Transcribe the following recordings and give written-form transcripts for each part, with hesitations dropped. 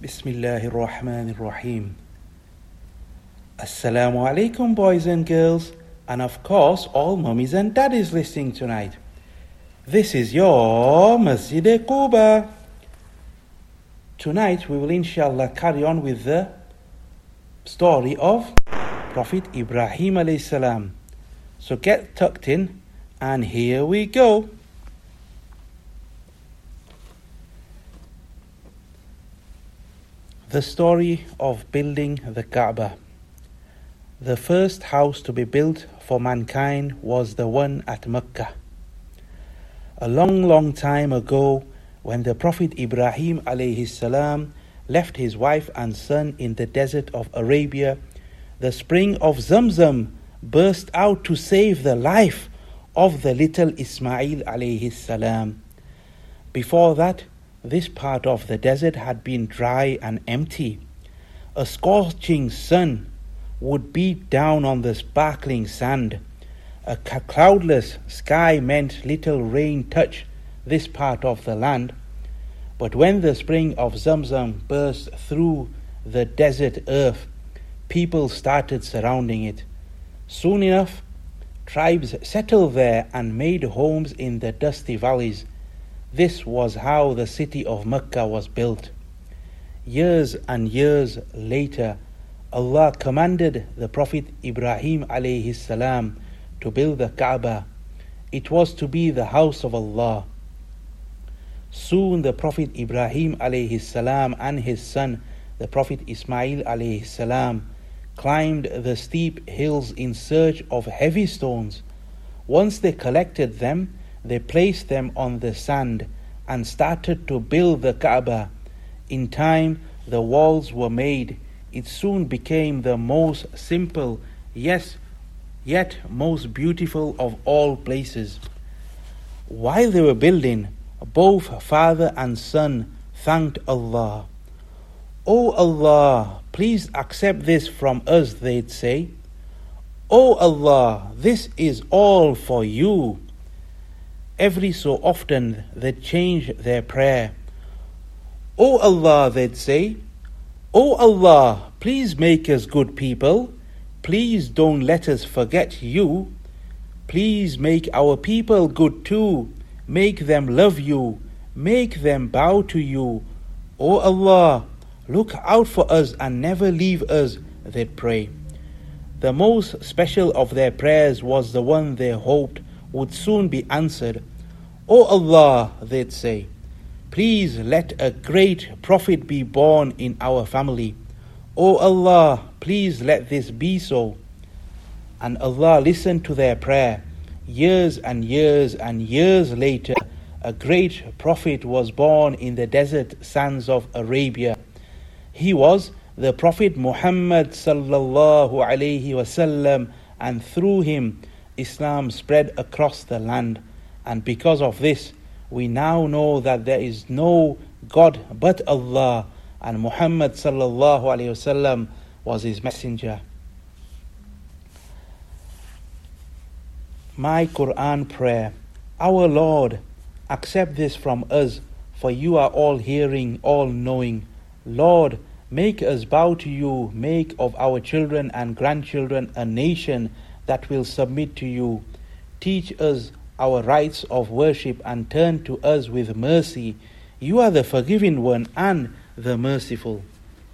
Bismillahir Rahmanir Rahim. Assalamu alaikum, boys and girls, and of course all mummies and daddies listening tonight. This is your Masjid-e-Quba. Tonight we will inshallah carry on with the story of Prophet Ibrahim alayhi salam. So get tucked in and here we go. The story of building the Kaaba. The first house to be built for mankind was the one at Mecca. A long time ago, when the Prophet Ibrahim alayhi salam left his wife and son in the desert of Arabia, the spring of Zamzam burst out to save the life of the little Ismail alayhi salam. Before that, this part of the desert had been dry and empty. A scorching sun would beat down on the sparkling sand. A cloudless sky meant little rain touched this part of the land. But when the spring of Zamzam burst through the desert earth, people started surrounding it. Soon enough, tribes settled there and made homes in the dusty valleys. This was how the city of Mecca was built. Years and years later, Allah commanded the Prophet Ibrahim alayhi salam to build the Kaaba. It was to be the house of Allah. Soon the Prophet Ibrahim alayhi salam and his son, the Prophet Ismail alayhi salam, climbed the steep hills in search of heavy stones. Once they collected them, they placed them on the sand and started to build the Kaaba. In time, the walls were made. It soon became the most simple, yet most beautiful of all places. While they were building, both father and son thanked Allah. "O Allah, please accept this from us," they'd say. "O Allah, this is all for you." Every so often they'd change their prayer. "O Allah," they'd say, "O Allah, please make us good people. Please don't let us forget you. Please make our people good too. Make them love you. Make them bow to you. O Allah, look out for us and never leave us," they'd pray. The most special of their prayers was the one they hoped would soon be answered. "O Allah," they'd say, "please let a great prophet be born in our family. O Allah, please let this be so." And Allah listened to their prayer. Years and years later, a great prophet was born in the desert sands of Arabia. He was the Prophet Muhammad sallallahu alaihi wasallam, and through him Islam spread across the land. And because of this, we now know that there is no God but Allah, and Muhammad sallallahu alaihi wasallam was his messenger. My Quran prayer. Our Lord, accept this from us, for you are all hearing, all knowing. Lord, make us bow to you, make of our children and grandchildren a nation that will submit to you. Teach us our rights of worship and turn to us with mercy. You are the forgiving one and the merciful.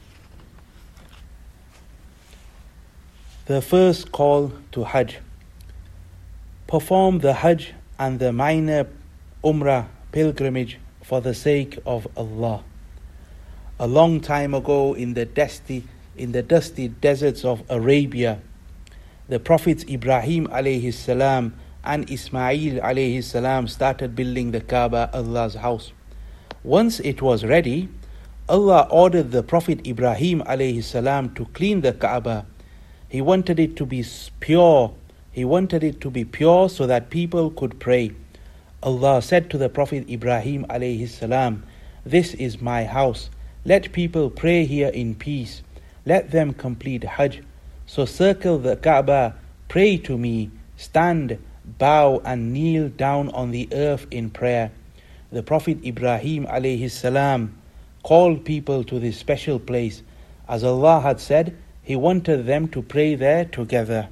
The first call to Hajj. Perform the Hajj and the minor Umrah pilgrimage for the sake of Allah. A long time ago in the dusty deserts of Arabia, the Prophets Ibrahim alayhi salam and Ismail alayhi salam started building the Kaaba, Allah's house. Once it was ready, Allah ordered the Prophet Ibrahim alayhi salam to clean the Kaaba. He wanted it to be pure. He wanted it to be pure so that people could pray. Allah said to the Prophet Ibrahim alayhi salam, "This is my house. Let people pray here in peace. Let them complete Hajj. So circle the Kaaba, pray to me, stand, bow and kneel down on the earth in prayer." The Prophet Ibrahim alayhi salam called people to this special place. As Allah had said, He wanted them to pray there together.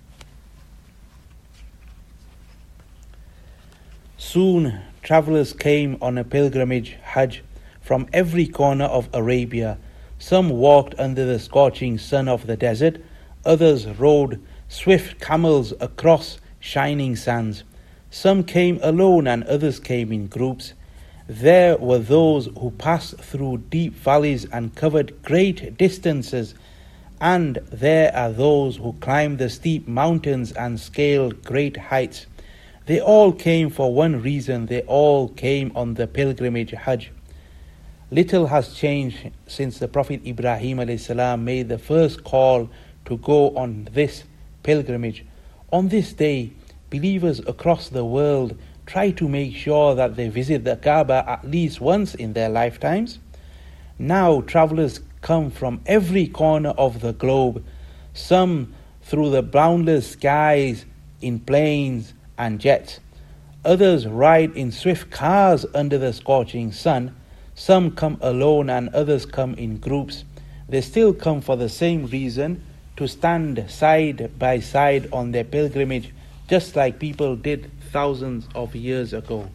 Soon, travelers came on a pilgrimage Hajj from every corner of Arabia. Some walked under the scorching sun of the desert, others rode swift camels across shining sands. Some came alone and others came in groups. There were those who passed through deep valleys and covered great distances, and there are those who climbed the steep mountains and scaled great heights. They all came for one reason. They all came on the pilgrimage Hajj. Little has changed since the Prophet Ibrahim a.s. made the first call to go on this pilgrimage. On this day, believers across the world try to make sure that they visit the Kaaba at least once in their lifetimes. Now travelers come from every corner of the globe, some through the boundless skies in planes and jets. Others ride in swift cars under the scorching sun. Some come alone and others come in groups. They still come for the same reason, to stand side by side on their pilgrimage, just like people did thousands of years ago.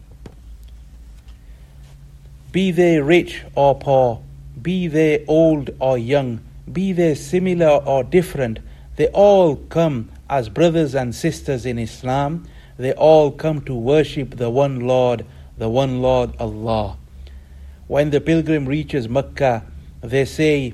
Be they rich or poor, be they old or young, be they similar or different, they all come as brothers and sisters in Islam. They all come to worship the one Lord Allah. When the pilgrim reaches Mecca, they say,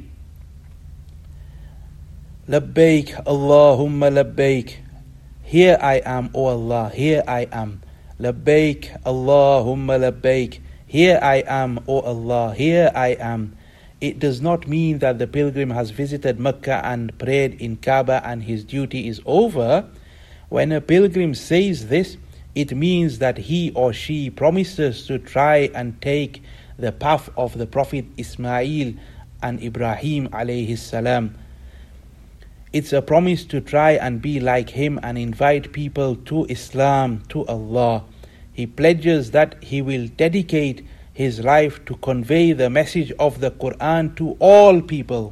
Labbaik Allahumma labbaik. Here I am, O Allah, here I am. Labbaik Allahumma labbaik. Here I am, O Allah, here I am. It does not mean that the pilgrim has visited Mecca and prayed in Kaaba and his duty is over. When a pilgrim says this, it means that he or she promises to try and take the path of the Prophet Ismail and Ibrahim alayhi salam. It's a promise to try and be like him and invite people to Islam, to Allah. He pledges that he will dedicate his life to convey the message of the Quran to all people.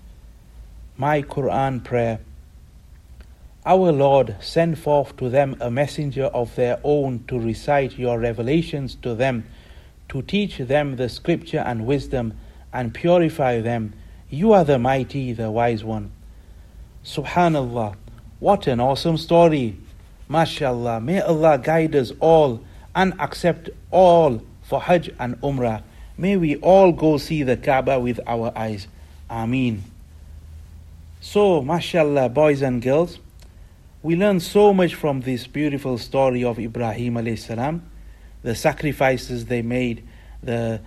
My Quran prayer. Our Lord, send forth to them a messenger of their own to recite your revelations to them, to teach them the scripture and wisdom, and purify them. You are the mighty, the wise one. Subhanallah, what an awesome story. MashaAllah, may Allah guide us all and accept all for Hajj and Umrah. May we all go see the Kaaba with our eyes. Ameen. So, MashaAllah, boys and girls, we learn so much from this beautiful story of Ibrahim alayhi salam. The sacrifices they made, the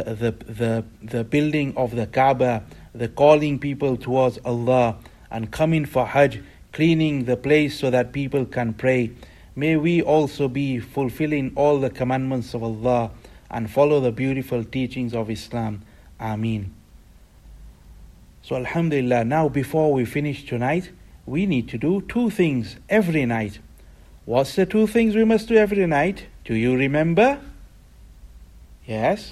building of the Kaaba, the calling people towards Allah, and coming for Hajj, cleaning the place so that people can pray. May we also be fulfilling all the commandments of Allah and follow the beautiful teachings of Islam. Ameen. So Alhamdulillah, now before we finish tonight, we need to do two things every night. What's the two things we must do every night? Do you remember? Yes?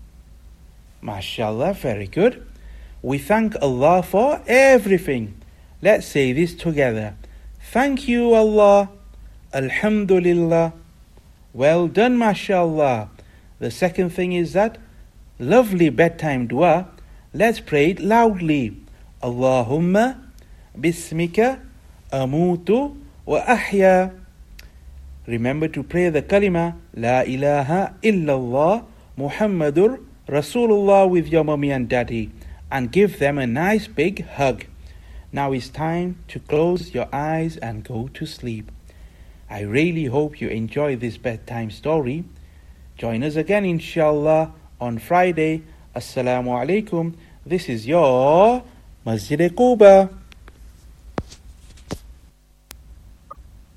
MashaAllah, very good. We thank Allah for everything. Let's say this together. Thank you, Allah. Alhamdulillah. Well done, MashaAllah. The second thing is that lovely bedtime dua. Let's pray it loudly. Allahumma bismika amutu wa ahya. Remember to pray the kalima La ilaha illallah Muhammadur Rasulullah with your mommy and daddy, and give them a nice big hug. Now it's time to close your eyes and go to sleep. I really hope you enjoy this bedtime story. Join us again inshallah on Friday. Assalamu alaikum. This is your Masjid Quba.